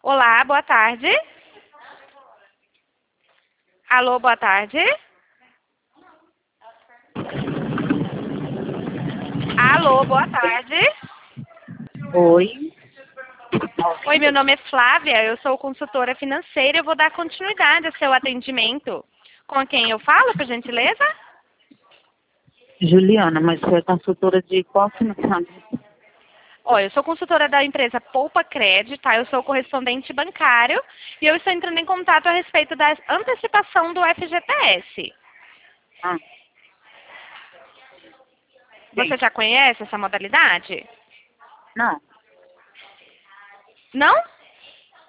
Olá, boa tarde. Alô, boa tarde. Alô, boa tarde. Oi, Oi, meu nome é Flávia, eu sou consultora financeira e eu vou dar continuidade ao seu atendimento. Com quem eu falo, por gentileza? Juliana, mas você é consultora de qual financiamento? Olha, eu sou consultora da empresa Poupa Cred, tá? Eu sou correspondente bancário e eu estou entrando em contato a respeito da antecipação do FGTS. Ah, Você sim. já conhece essa modalidade? Não, Não?